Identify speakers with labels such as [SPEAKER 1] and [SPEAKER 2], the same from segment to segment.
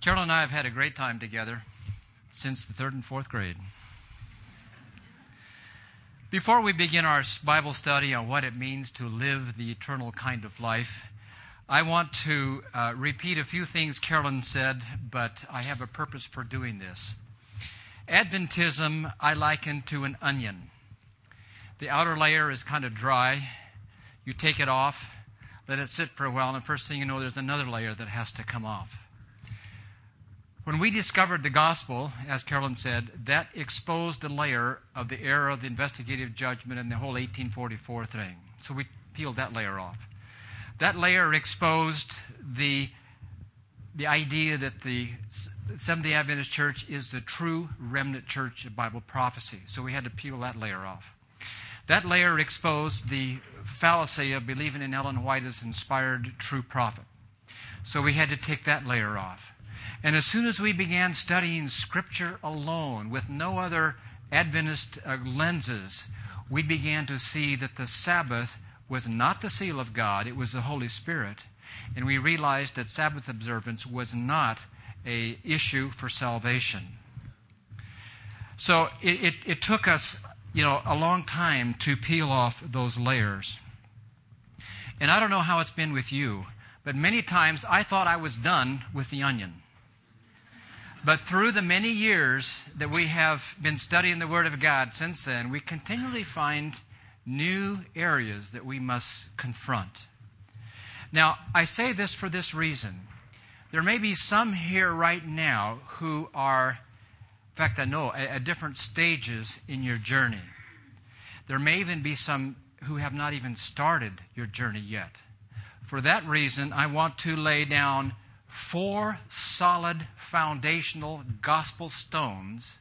[SPEAKER 1] Carol and I have had a great time together since the 3rd and 4th grade. Before we begin our Bible study on what it means to live the eternal kind of life, I want to repeat a few things Carolyn said, but I have a purpose for doing this. Adventism I liken to an onion. The outer layer is kind of dry. You take it off, let it sit for a while, and the first thing you know, there's another layer that has to come off. When we discovered the gospel, as Carolyn said, that exposed the layer of the error of the investigative judgment and the whole 1844 thing. So we peeled that layer off. That layer exposed the idea that the Seventh-day Adventist Church is the true remnant church of Bible prophecy. So we had to peel that layer off. That layer exposed the fallacy of believing in Ellen White as inspired true prophet. So we had to take that layer off. And as soon as we began studying Scripture alone, with no other Adventist lenses, we began to see that the Sabbath was not the seal of God, it was the Holy Spirit. And we realized that Sabbath observance was not an issue for salvation. So it took us, a long time to peel off those layers. And I don't know how it's been with you, but many times I thought I was done with the onion. But through the many years that we have been studying the Word of God since then, we continually find new areas that we must confront. Now, I say this for this reason. There may be some here right now who are, in fact, I know, at different stages in your journey. There may even be some who have not even started your journey yet. For that reason, I want to lay down 4 solid foundational gospel stones,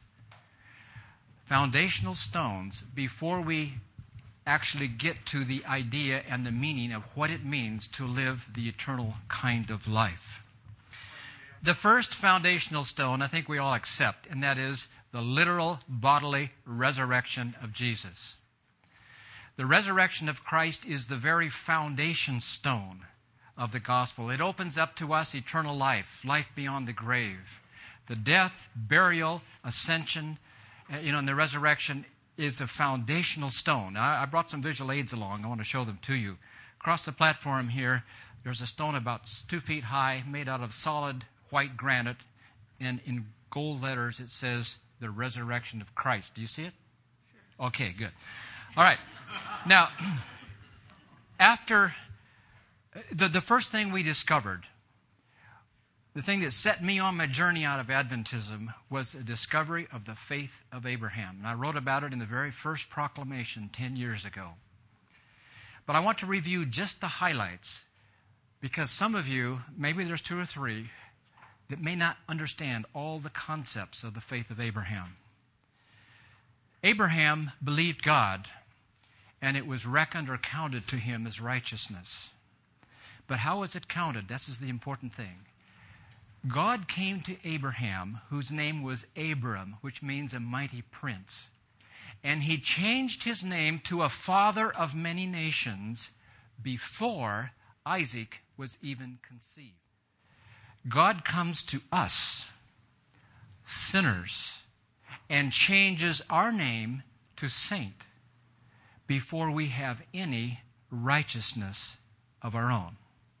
[SPEAKER 1] before we actually get to the idea and the meaning of what it means to live the eternal kind of life. The first foundational stone I think we all accept, and that is the literal bodily resurrection of Jesus. The resurrection of Christ is the very foundation stone of the gospel. It opens up to us eternal life, life beyond the grave. The death, burial, ascension, and the resurrection is a foundational stone. Now, I brought some visual aids along. I want to show them to you. Across the platform here, there's a stone about 2 feet high, made out of solid white granite, and in gold letters it says, the resurrection of Christ. Do you see it? Okay, good. All right. Now, after the first thing we discovered, the thing that set me on my journey out of Adventism, was a discovery of the faith of Abraham. And I wrote about it in the very first proclamation 10 years ago. But I want to review just the highlights, because some of you, maybe there's 2 or 3, that may not understand all the concepts of the faith of Abraham. Abraham believed God, and it was reckoned or counted to him as righteousness. But how was it counted? This is the important thing. God came to Abraham, whose name was Abram, which means a mighty prince. And he changed his name to a father of many nations before Isaac was even conceived. God comes to us, sinners, and changes our name to saint before we have any righteousness of our own.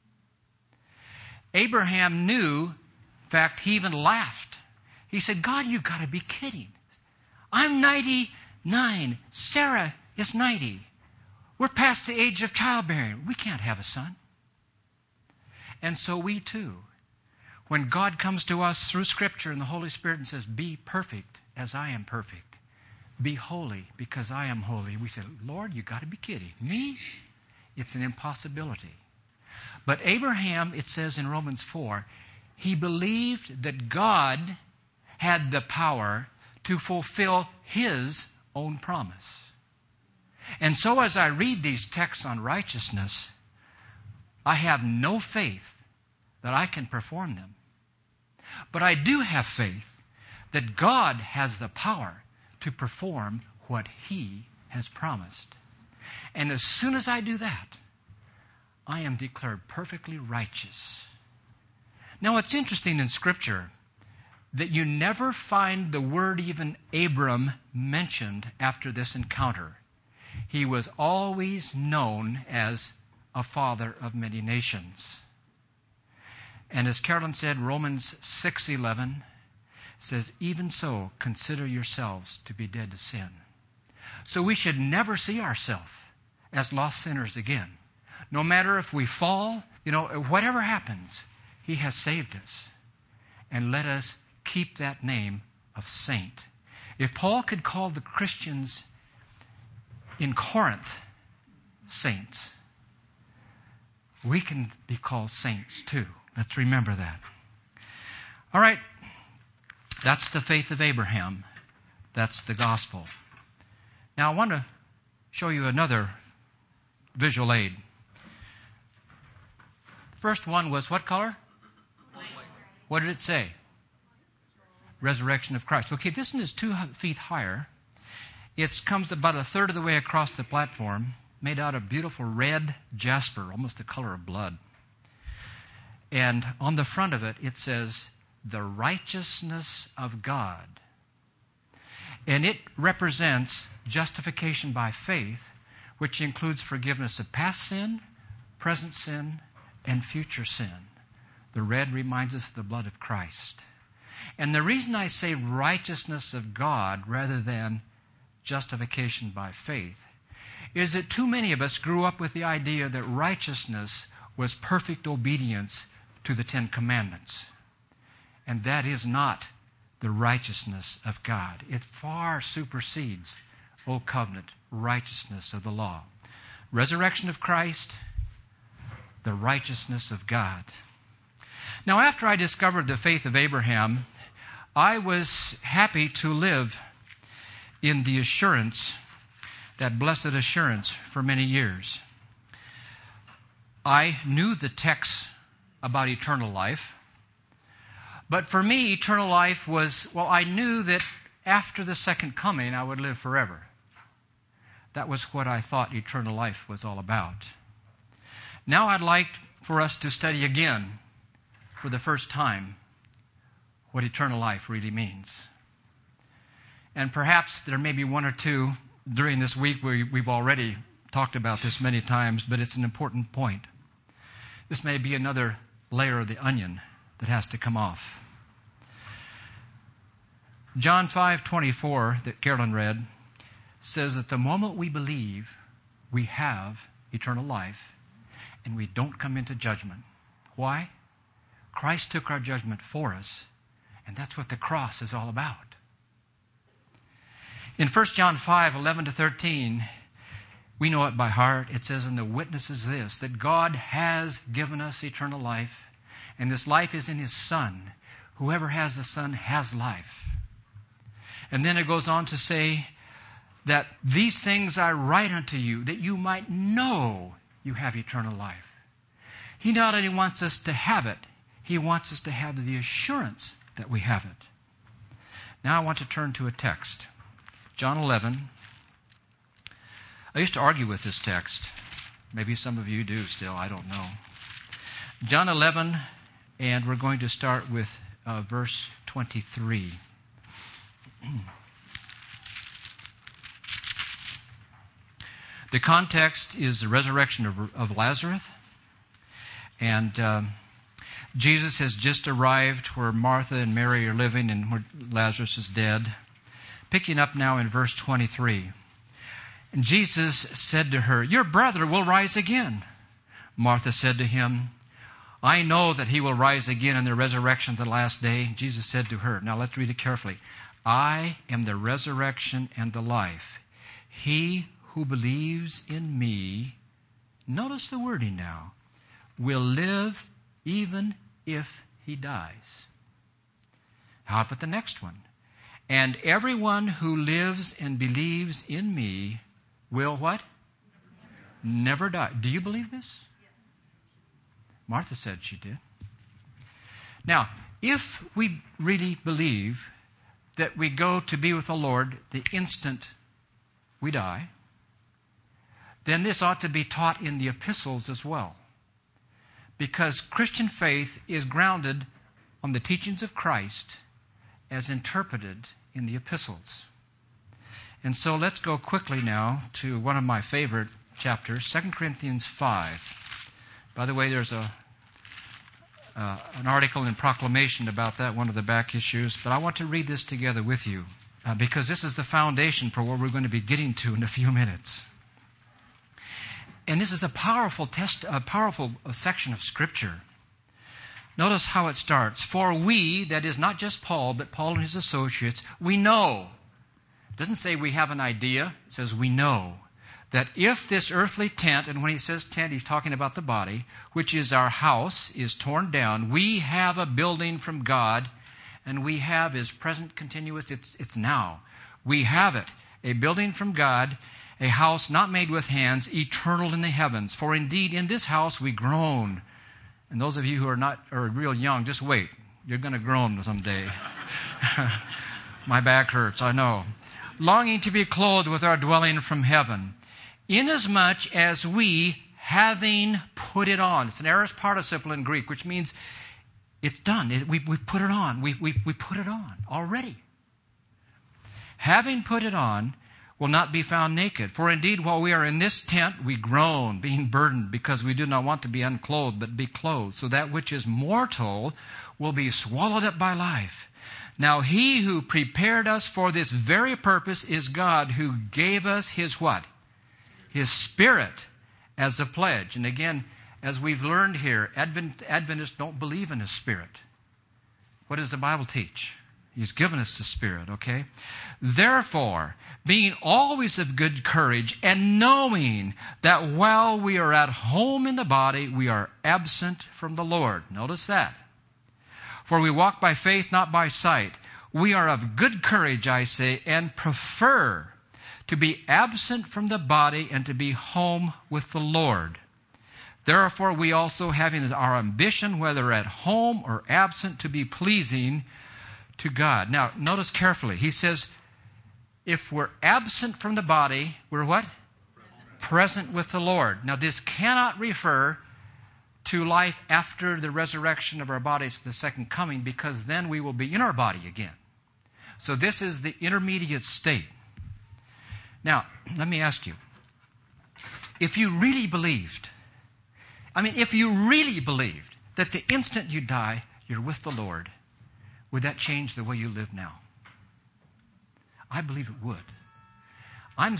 [SPEAKER 1] Abraham knew, in fact, he even laughed. He said, God, you've got to be kidding. I'm 99. Sarah is 90. We're past the age of childbearing. We can't have a son. And so we too, when God comes to us through Scripture and the Holy Spirit and says, be perfect as I am perfect. Be holy because I am holy. We say, Lord, you've got to be kidding. Me? It's an impossibility. But Abraham, it says in Romans 4, he believed that God had the power to fulfill his own promise. And so as I read these texts on righteousness, I have no faith that I can perform them. But I do have faith that God has the power to perform what he has promised. And as soon as I do that, I am declared perfectly righteous. Now, it's interesting in Scripture that you never find the word even Abram mentioned after this encounter. He was always known as a father of many nations. And as Carolyn said, Romans 6:11 says, even so, consider yourselves to be dead to sin. So we should never see ourselves as lost sinners again. No matter if we fall, whatever happens, He has saved us. And let us keep that name of saint. If Paul could call the Christians in Corinth saints, we can be called saints too. Let's remember that. All right. That's the faith of Abraham. That's the gospel. Now I want to show you another visual aid. First one was what color? What did it say? Resurrection of Christ. Okay, this one is 2 feet higher. It comes about a third of the way across the platform, made out of beautiful red jasper, almost the color of blood. And on the front of it, it says, the righteousness of God. And it represents justification by faith, which includes forgiveness of past sin, present sin, and future sin. The red reminds us of the blood of Christ. And the reason I say righteousness of God rather than justification by faith is that too many of us grew up with the idea that righteousness was perfect obedience to the 10 Commandments. And that is not the righteousness of God. It far supersedes Old Covenant righteousness of the law. Resurrection of Christ, the righteousness of God. Now, after I discovered the faith of Abraham, I was happy to live in the assurance, that blessed assurance, for many years. I knew the texts about eternal life, but for me, eternal life was, I knew that after the second coming, I would live forever. That was what I thought eternal life was all about. Now I'd like for us to study again, for the first time, what eternal life really means. And perhaps there may be one or two during this week where we've already talked about this many times, but it's an important point. This may be another layer of the onion that has to come off. John 5:24 that Carolyn read says that the moment we believe, we have eternal life and we don't come into judgment. Why? Christ took our judgment for us, and that's what the cross is all about. In 1 John 5:11-13, we know it by heart. It says, and the witness is this, that God has given us eternal life, and this life is in His Son. Whoever has the Son has life. And then it goes on to say that these things I write unto you, that you might know you have eternal life. He not only wants us to have it, He wants us to have the assurance that we have it. Now I want to turn to a text. John 11. I used to argue with this text. Maybe some of you do still, I don't know. John 11, and we're going to start with verse 23. The context is the resurrection of Lazarus. And Jesus has just arrived where Martha and Mary are living and where Lazarus is dead. Picking up now in verse 23. And Jesus said to her, your brother will rise again. Martha said to Him, I know that he will rise again in the resurrection of the last day. Jesus said to her, now let's read it carefully. I am the resurrection and the life. He who believes in me, notice the wording now, will live even if he dies. How about the next one? And everyone who lives and believes in me will what? Never die. Do you believe this? Martha said she did. Now, if we really believe that we go to be with the Lord the instant we die, then this ought to be taught in the epistles as well. because Christian faith is grounded on the teachings of Christ as interpreted in the epistles. And so let's go quickly now to one of my favorite chapters, 2 Corinthians 5. By the way, there's an article in Proclamation about that, one of the back issues. But I want to read this together with you because this is the foundation for what we're going to be getting to in a few minutes. And this is a powerful section of Scripture. Notice how it starts. For we, that is not just Paul, but Paul and his associates, we know. It doesn't say we have an idea. It says we know that if this earthly tent, and when he says tent, he's talking about the body, which is our house, is torn down, we have a building from God, and we have is present continuous, it's now. We have it, a building from God, a house not made with hands, eternal in the heavens. For indeed in this house we groan. And those of you who are real young, just wait. You're going to groan someday. My back hurts, I know. Longing to be clothed with our dwelling from heaven, inasmuch as we, having put it on. It's an aorist participle in Greek, which means it's done. We put it on. We put it on already. Having put it on, will not be found naked. For indeed, while we are in this tent, we groan, being burdened, because we do not want to be unclothed, but be clothed. So that which is mortal will be swallowed up by life. Now he who prepared us for this very purpose is God, who gave us his what? His Spirit as a pledge. And again, as we've learned here, Adventists don't believe in a Spirit. What does the Bible teach? He's given us the Spirit, okay? Therefore, being always of good courage, and knowing that while we are at home in the body, we are absent from the Lord. Notice that. For we walk by faith, not by sight. We are of good courage, I say, and prefer to be absent from the body and to be home with the Lord. Therefore, we also, having as our ambition, whether at home or absent, to be pleasing to God. Now, notice carefully. He says, if we're absent from the body, we're what? Present with the Lord. Now, this cannot refer to life after the resurrection of our bodies, the second coming, because then we will be in our body again. So this is the intermediate state. Now, let me ask you, if you really believed that the instant you die, you're with the Lord, would that change the way you live now? I believe it would. I'm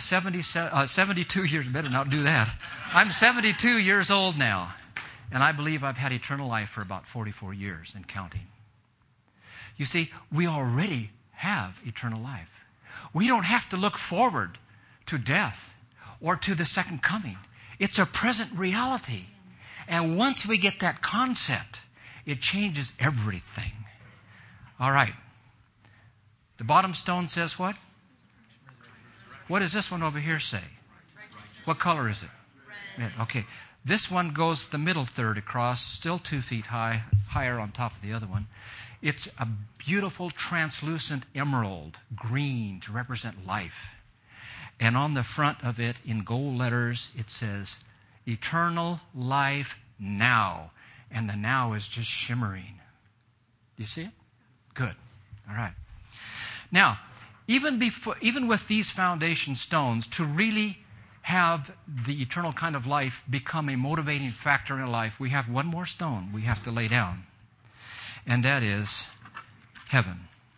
[SPEAKER 1] 72 years, better not do that. I'm 72 years old now, and I believe I've had eternal life for about 44 years and counting. You see, we already have eternal life. We don't have to look forward to death or to the second coming. It's a present reality. And once we get that concept, it changes everything. All right. The bottom stone says what? What does this one over here say? What color is it? Red. Okay. This one goes the middle third across, still 2 feet high, higher on top of the other one. It's a beautiful translucent emerald green to represent life. And on the front of it, in gold letters, it says, eternal life now. And the now is just shimmering. Do you see it? Good. All right. Now, even with these foundation stones, to really have the eternal kind of life become a motivating factor in life, we have one more stone we have to lay down. And that is heaven.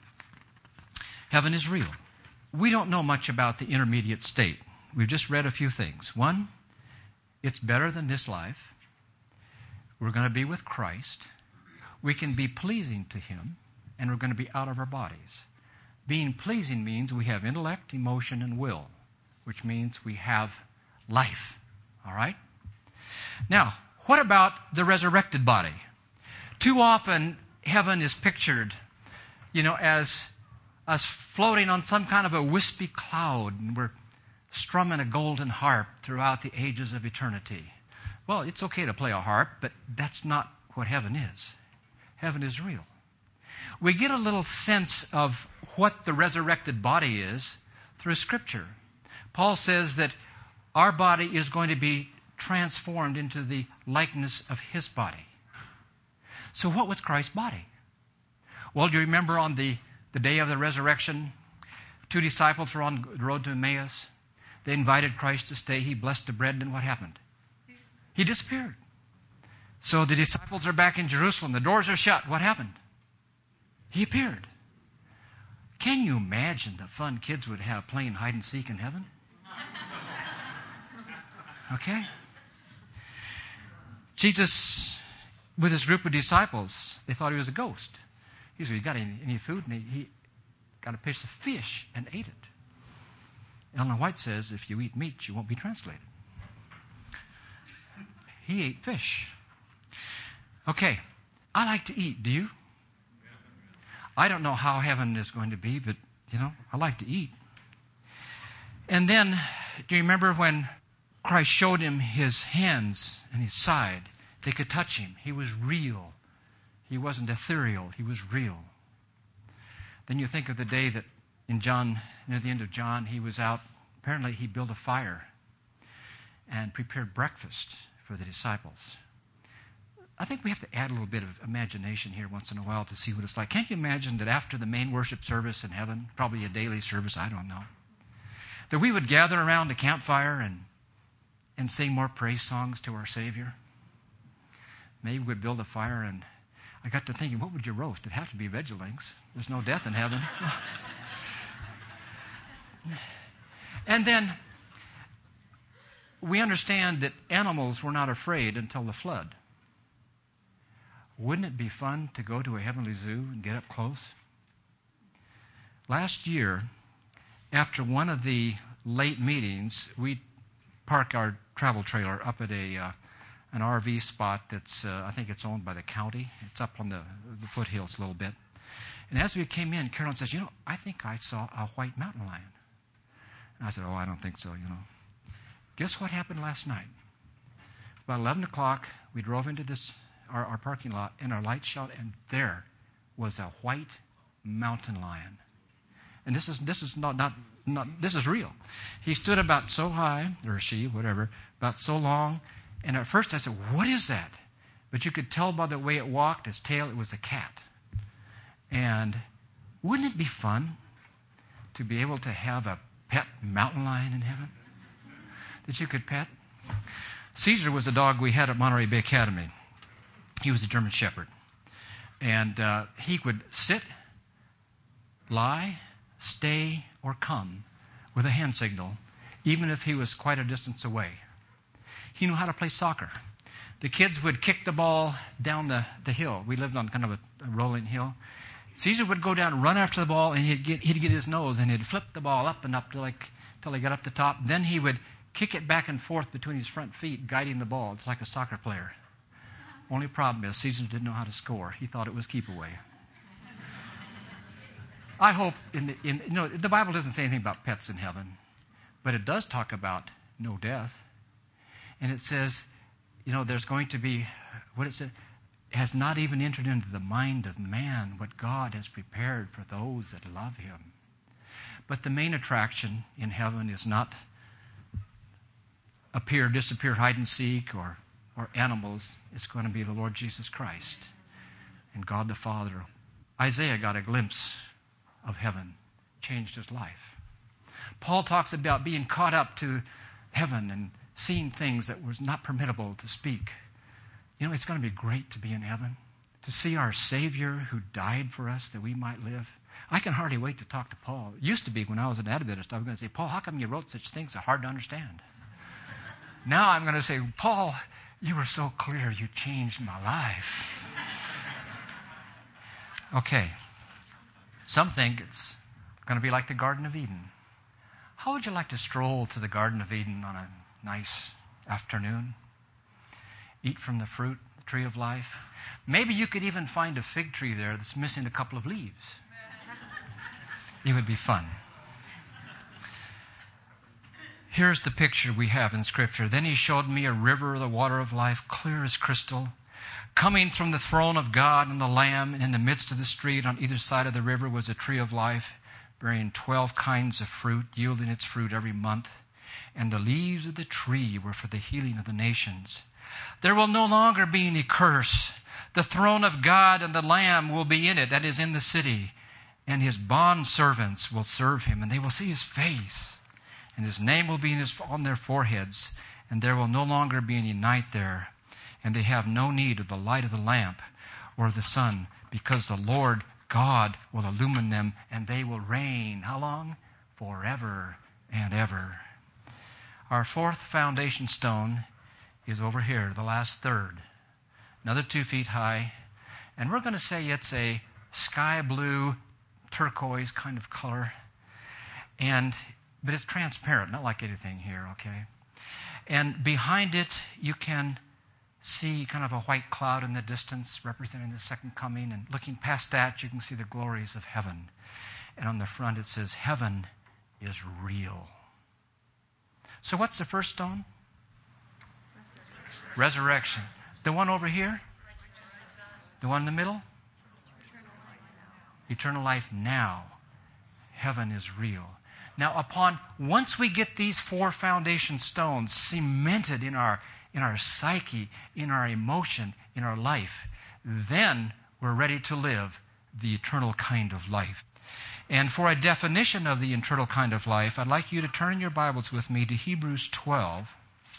[SPEAKER 1] Heaven is real. We don't know much about the intermediate state. We've just read a few things. One, it's better than this life. We're going to be with Christ. We can be pleasing to Him, and we're going to be out of our bodies. Being pleasing means we have intellect, emotion, and will, which means we have life. All right? Now, what about the resurrected body? Too often, heaven is pictured, as us floating on some kind of a wispy cloud, and we're strumming a golden harp throughout the ages of eternity. Well, it's okay to play a harp, but that's not what heaven is. Heaven is real. We get a little sense of what the resurrected body is through Scripture. Paul says that our body is going to be transformed into the likeness of His body. So what was Christ's body? Well, do you remember on the day of the resurrection, 2 disciples were on the road to Emmaus. They invited Christ to stay. He blessed the bread, and then what happened? He disappeared. So the disciples are back in Jerusalem. The doors are shut. What happened? He appeared. Can you imagine the fun kids would have playing hide and seek in heaven? Okay? Jesus, with his group of disciples, they thought he was a ghost. He said, "You got any food?" And he got a piece of fish and ate it. Ellen White says, if you eat meat, you won't be translated. He ate fish. Okay, I like to eat. Do you? I don't know how heaven is going to be, but, I like to eat. And then, do you remember when Christ showed him his hands and his side? They could touch him. He was real. He wasn't ethereal. He was real. Then you think of the day that in John, near the end of John, he was out. Apparently he built a fire and prepared breakfast for the disciples. I think we have to add a little bit of imagination here once in a while to see what it's like. Can't you imagine that after the main worship service in heaven, probably a daily service, I don't know, that we would gather around the campfire and sing more praise songs to our Savior? Maybe we'd build a fire, and I got to thinking, what would you roast? It'd have to be vegelinks. There's no death in heaven. And then we understand that animals were not afraid until the flood. Wouldn't it be fun to go to a heavenly zoo and get up close? Last year, after one of the late meetings, we parked our travel trailer up at an RV spot that's, I think it's owned by the county. It's up on the foothills a little bit. And as we came in, Carolyn says, I think I saw a white mountain lion. And I said, I don't think so, Guess what happened last night? About 11 o'clock, we drove into our parking lot, and our lights shone, and there was a white mountain lion. And this is not this is real. He stood about so high, or she, whatever, about so long. And at first I said, what is that? But you could tell by the way it walked, its tail, it was a cat. And wouldn't it be fun to be able to have a pet mountain lion in heaven that you could pet? Caesar was a dog we had at Monterey Bay Academy. He was a German Shepherd. And he would sit, lie, stay, or come with a hand signal, even if he was quite a distance away. He knew how to play soccer. The kids would kick the ball down the hill. We lived on kind of a rolling hill. Caesar would go down and run after the ball, and he'd get his nose, and he'd flip the ball up and up till he got up the top. Then he would kick it back and forth between his front feet, guiding the ball. It's like a soccer player. Only problem is Caesar didn't know how to score. He thought it was keep away. I hope the Bible doesn't say anything about pets in heaven, but it does talk about no death. And it says, there's going to be, what it said, has not even entered into the mind of man what God has prepared for those that love him. But the main attraction in heaven is not appear, disappear, hide and seek, or animals. It's going to be the Lord Jesus Christ and God the Father. Isaiah got a glimpse of heaven, changed his life. Paul talks about being caught up to heaven and seeing things that was not permissible to speak. It's going to be great to be in heaven, to see our Savior who died for us that we might live. I can hardly wait to talk to Paul. It used to be when I was an Adventist, I was going to say, Paul, how come you wrote such things that are hard to understand? Now I'm going to say, Paul, you were so clear, you changed my life. Okay. Some think it's going to be like the Garden of Eden. How would you like to stroll to the Garden of Eden on a nice afternoon? Eat from the fruit, the tree of life. Maybe you could even find a fig tree there that's missing a couple of leaves. It would be fun. Here's the picture we have in Scripture. Then he showed me a river of the water of life, clear as crystal, coming from the throne of God and the Lamb, and in the midst of the street on either side of the river was a tree of life, bearing 12 kinds of fruit, yielding its fruit every month. And the leaves of the tree were for the healing of the nations. There will no longer be any curse. The throne of God and the Lamb will be in it, that is, in the city. And his bondservants will serve him, and they will see his face. And his name will be on their foreheads, and there will no longer be any night there. And they have no need of the light of the lamp or of the sun, because the Lord God will illumine them, and they will reign. How long? Forever and ever. Our fourth foundation stone is over here, the last third. Another 2 feet high. And we're going to say it's a sky blue, turquoise kind of color. But it's transparent, not like anything here, okay? And behind it, you can see kind of a white cloud in the distance representing the second coming. And looking past that, you can see the glories of heaven. And on the front, it says, heaven is real. So what's the first stone? Resurrection. The one over here? The one in the middle? Eternal life now. Heaven is real. Now, once we get these 4 foundation stones cemented in our psyche, in our emotion, in our life, then we're ready to live the eternal kind of life. And for a definition of the eternal kind of life, I'd like you to turn in your Bibles with me to Hebrews 12.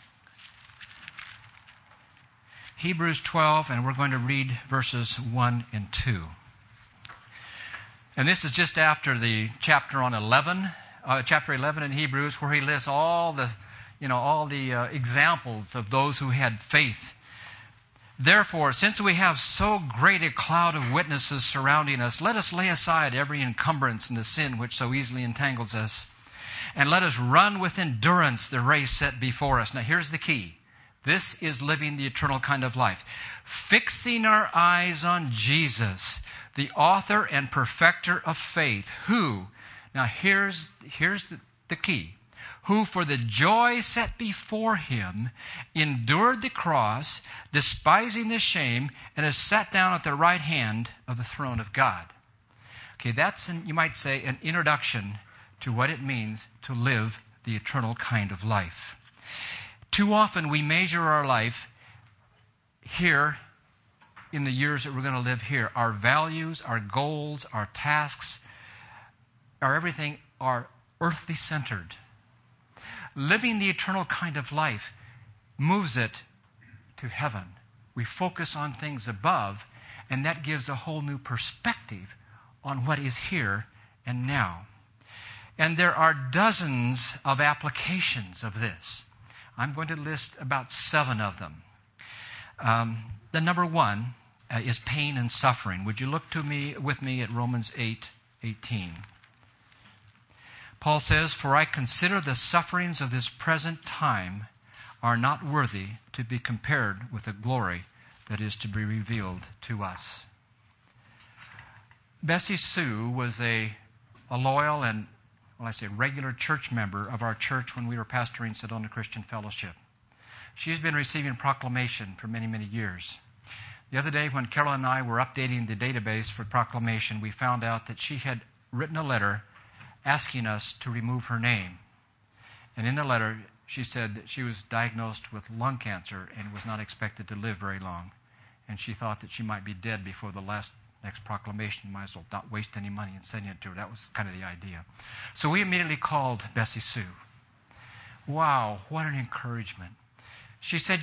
[SPEAKER 1] Hebrews 12, and we're going to read verses 1 and 2. And this is just after the chapter 11 in Hebrews, where he lists all the examples of those who had faith. Therefore, since we have so great a cloud of witnesses surrounding us, let us lay aside every encumbrance and the sin which so easily entangles us, and let us run with endurance the race set before us. Now, here's the key. This is living the eternal kind of life. Fixing our eyes on Jesus, the author and perfecter of faith, who, now here's the key, who for the joy set before him endured the cross, despising the shame, and is sat down at the right hand of the throne of God. Okay, that's, you might say, an introduction to what it means to live the eternal kind of life. Too often we measure our life here in the years that we're going to live here. Our values, our goals, our tasks, our everything are earthly centered. Living the eternal kind of life moves it to heaven. We focus on things above, and that gives a whole new perspective on what is here and now. And there are dozens of applications of this. I'm going to list about 7 of them. The number 1 is pain and suffering. Would you look with me at Romans 8:18? Paul says, "For I consider the sufferings of this present time are not worthy to be compared with the glory that is to be revealed to us." Bessie Sue was a loyal and, regular church member of our church when we were pastoring Sedona Christian Fellowship. She's been receiving proclamation for many, many years. The other day when Carol and I were updating the database for proclamation, we found out that she had written a letter asking us to remove her name. And in the letter, she said that she was diagnosed with lung cancer and was not expected to live very long. And she thought that she might be dead before the next proclamation. Might as well not waste any money in sending it to her. That was kind of the idea. So we immediately called Bessie Sue. Wow, what an encouragement. She said,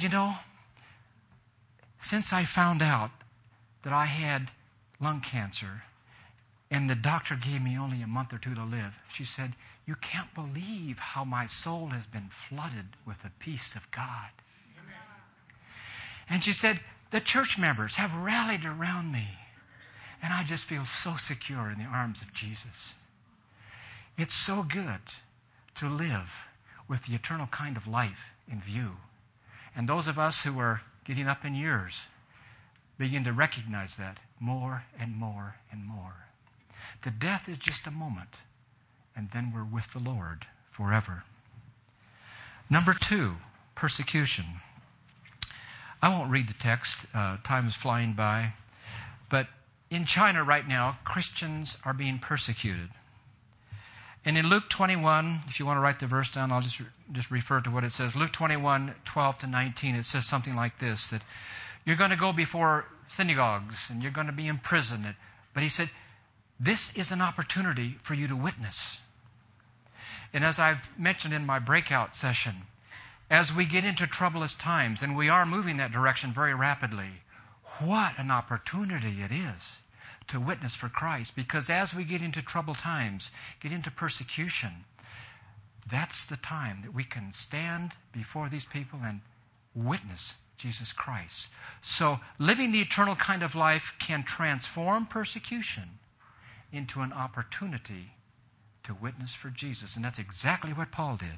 [SPEAKER 1] since I found out that I had lung cancer and the doctor gave me only a month or 2 to live, she said, you can't believe how my soul has been flooded with the peace of God. Amen. And she said, the church members have rallied around me, and I just feel so secure in the arms of Jesus. It's so good to live with the eternal kind of life in view. And those of us who are getting up in years begin to recognize that more and more and more. The death is just a moment, and then we're with the Lord forever. Number 2, persecution. I won't read the text. Time is flying by. But in China right now, Christians are being persecuted. And in Luke 21, if you want to write the verse down, I'll just refer to what it says. Luke 21, 12 to 19, it says something like this, that you're going to go before synagogues and you're going to be in prison. But he said, this is an opportunity for you to witness. And as I've mentioned in my breakout session, as we get into troublous times, and we are moving that direction very rapidly, what an opportunity it is to witness for Christ. Because as we get into troubled times, get into persecution, that's the time that we can stand before these people and witness Jesus Christ. So living the eternal kind of life can transform persecution into an opportunity to witness for Jesus. And that's exactly what Paul did.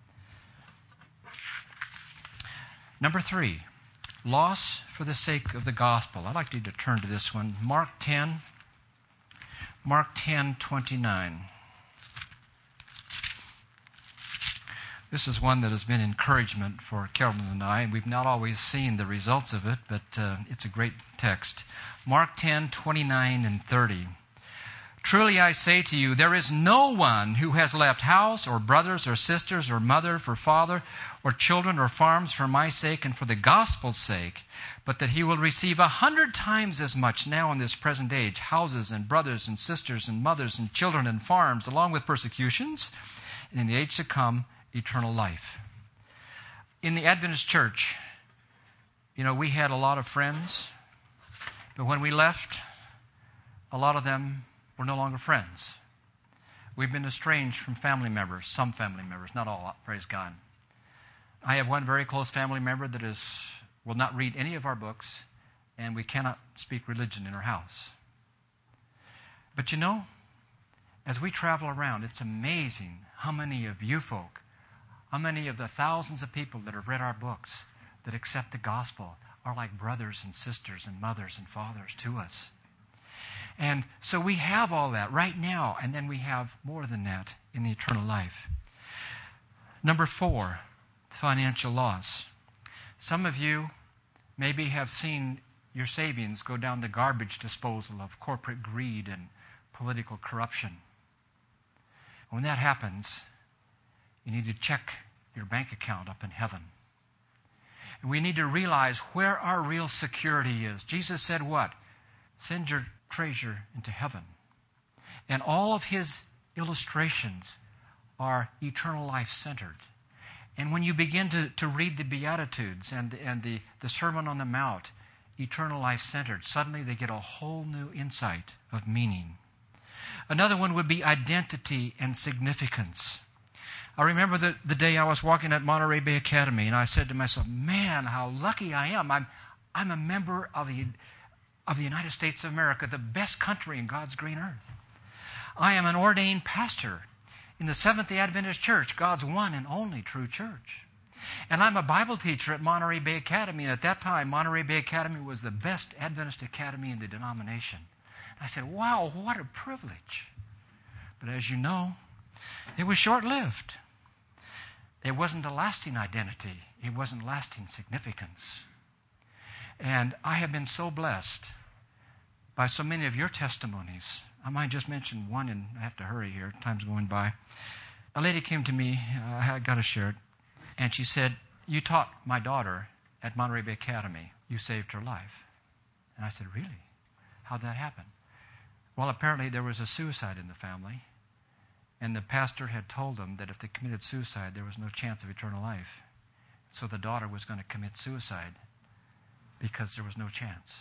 [SPEAKER 1] Number 3, loss for the sake of the gospel. I'd like you to turn to this one. Mark 10:29. This is one that has been encouragement for Carolyn and I. We've not always seen the results of it, but it's a great text. Mark 10:29 and 30. Truly I say to you, there is no one who has left house or brothers or sisters or mother or father or children or farms for my sake and for the gospel's sake, but that he will receive 100 times as much now in this present age, houses and brothers and sisters and mothers and children and farms, along with persecutions, and in the age to come, eternal life. In the Adventist church, we had a lot of friends, but when we left, a lot of them were no longer friends. We've been estranged from family members, some family members, not all, praise God. I have one very close family member that will not read any of our books, and we cannot speak religion in her house. But as we travel around, it's amazing how many of you folk, how many of the thousands of people that have read our books that accept the gospel are like brothers and sisters and mothers and fathers to us. And so we have all that right now, and then we have more than that in the eternal life. Number 4, financial loss. Some of you maybe have seen your savings go down the garbage disposal of corporate greed and political corruption. When that happens, you need to check your bank account up in heaven. And we need to realize where our real security is. Jesus said what? Send your treasure into heaven. And all of his illustrations are eternal life centered. And when you begin to read the Beatitudes and the Sermon on the Mount, eternal life centered, suddenly they get a whole new insight of meaning. Another one would be identity and significance. I remember the day I was walking at Monterey Bay Academy, and I said to myself, man, how lucky I am. I'm a member of the United States of America, the best country in God's green earth. I am an ordained pastor in the Seventh-day Adventist Church, God's one and only true church. And I'm a Bible teacher at Monterey Bay Academy, and at that time, Monterey Bay Academy was the best Adventist academy in the denomination. I said, wow, what a privilege. But as you know, it was short-lived. It wasn't a lasting identity. It wasn't lasting significance. And I have been so blessed by so many of your testimonies. I might just mention one, and I have to hurry here. Time's going by. A lady came to me, I got to share it, and she said, you taught my daughter at Monterey Bay Academy. You saved her life. And I said, really? How'd that happen? Well, apparently there was a suicide in the family, and the pastor had told them that if they committed suicide, there was no chance of eternal life. So the daughter was going to commit suicide because there was no chance.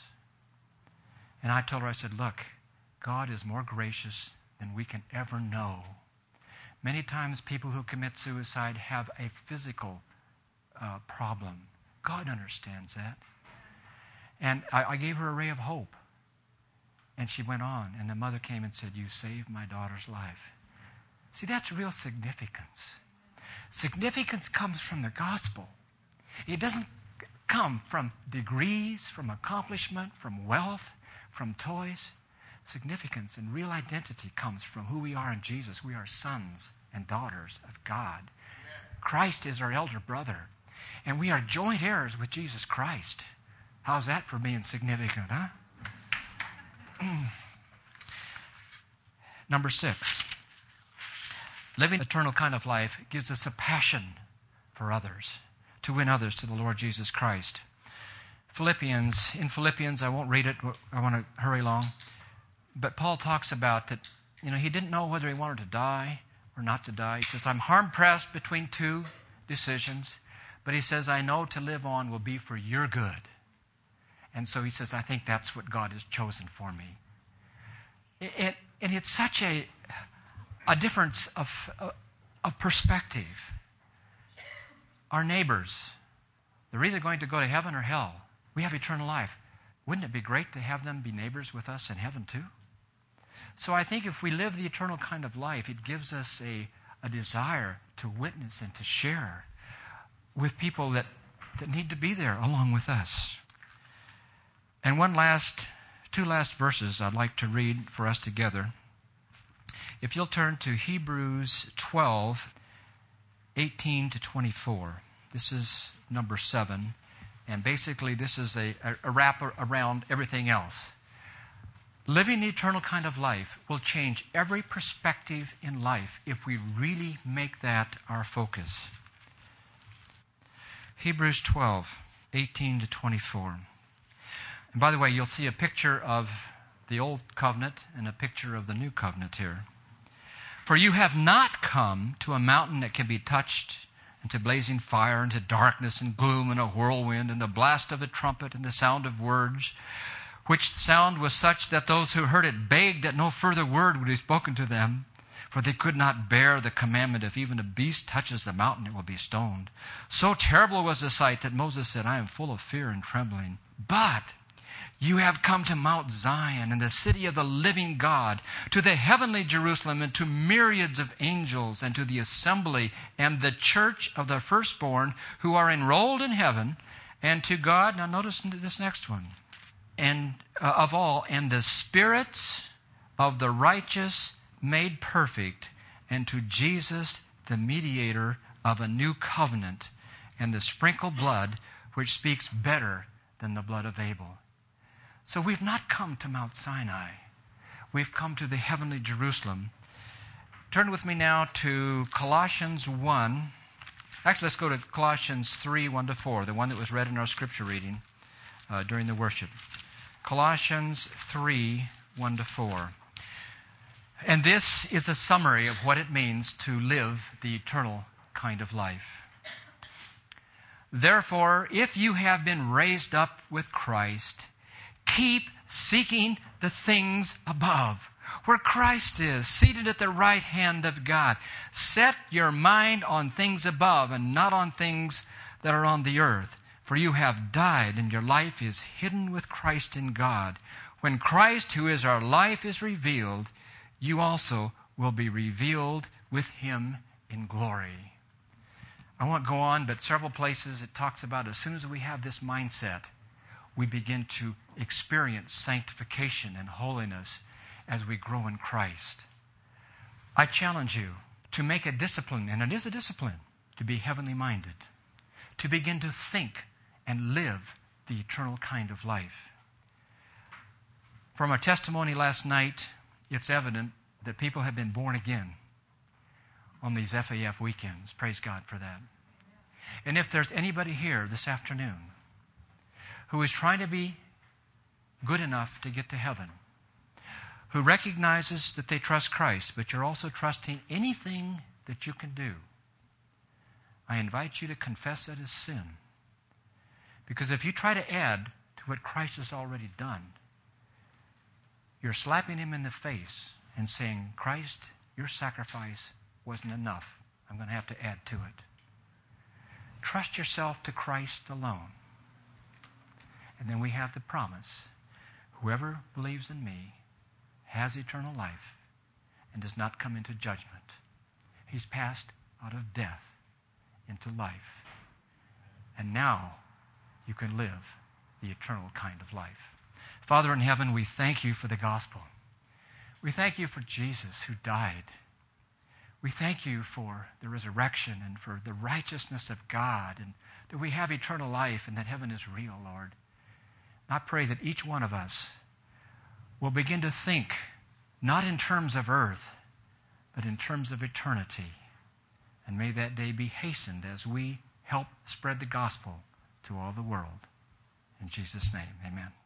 [SPEAKER 1] And I told her, I said, look, God is more gracious than we can ever know. Many times people who commit suicide have a physical problem. God understands that. And I gave her a ray of hope. And she went on, and the mother came and said, you saved my daughter's life. See, that's real significance. Significance comes from the gospel. It doesn't come from degrees, from accomplishment, from wealth, from toys. Significance and real identity comes from who we are in Jesus. We are sons and daughters of God. Christ is our elder brother, and we are joint heirs with Jesus Christ. How's that for being significant, huh? Number 6, living an eternal kind of life gives us a passion for others, to win others to the Lord Jesus Christ. In Philippians, I won't read it, I want to hurry along. But Paul talks about that, he didn't know whether he wanted to die or not to die. He says, I'm hard-pressed between two decisions, but he says, I know to live on will be for your good. And so he says, I think that's what God has chosen for me. And it's such a difference of perspective. Our neighbors, they're either going to go to heaven or hell. We have eternal life. Wouldn't it be great to have them be neighbors with us in heaven too? So I think if we live the eternal kind of life, it gives us a desire to witness and to share with people that need to be there along with us. And two last verses I'd like to read for us together. If you'll turn to Hebrews 12, 18 to 24. This is number 7. And basically this is a wrap around everything else. Living the eternal kind of life will change every perspective in life if we really make that our focus. Hebrews 12, 18 to 24. And by the way, you'll see a picture of the old covenant and a picture of the new covenant here. For you have not come to a mountain that can be touched, and to blazing fire, and to darkness and gloom and a whirlwind, and the blast of a trumpet and the sound of words, which sound was such that those who heard it begged that no further word would be spoken to them, for they could not bear the commandment, if even a beast touches the mountain, it will be stoned. So terrible was the sight that Moses said, I am full of fear and trembling. But you have come to Mount Zion and the city of the living God, to the heavenly Jerusalem, and to myriads of angels, and to the assembly and the church of the firstborn who are enrolled in heaven, and to God, now notice this next one, and of all, and the spirits of the righteous made perfect, and to Jesus, the mediator of a new covenant, and the sprinkled blood, which speaks better than the blood of Abel. So we've not come to Mount Sinai. We've come to the heavenly Jerusalem. Turn with me now to Colossians 1. Actually, let's go to Colossians 3, 1 to 4, the one that was read in our scripture reading during the worship. Colossians 3, 1 to 4. And this is a summary of what it means to live the eternal kind of life. Therefore, if you have been raised up with Christ, keep seeking the things above, where Christ is, seated at the right hand of God. Set your mind on things above and not on things that are on the earth. For you have died, and your life is hidden with Christ in God. When Christ, who is our life, is revealed, you also will be revealed with him in glory. I won't go on, but several places it talks about as soon as we have this mindset, we begin to experience sanctification and holiness as we grow in Christ. I challenge you to make a discipline, and it is a discipline, to be heavenly minded, to begin to think and live the eternal kind of life. From our testimony last night, it's evident that people have been born again on these FAF weekends. Praise God for that. And if there's anybody here this afternoon who is trying to be good enough to get to heaven, who recognizes that they trust Christ, but you're also trusting anything that you can do, I invite you to confess that as sin. Because if you try to add to what Christ has already done, you're slapping him in the face and saying, Christ, your sacrifice wasn't enough. I'm going to have to add to it. Trust yourself to Christ alone. And then we have the promise, whoever believes in me has eternal life and does not come into judgment. He's passed out of death into life. And now you can live the eternal kind of life. Father in heaven, we thank you for the gospel. We thank you for Jesus who died. We thank you for the resurrection and for the righteousness of God, and that we have eternal life and that heaven is real, Lord. I pray that each one of us will begin to think not in terms of earth, but in terms of eternity. And may that day be hastened as we help spread the gospel to all the world. In Jesus' name, amen.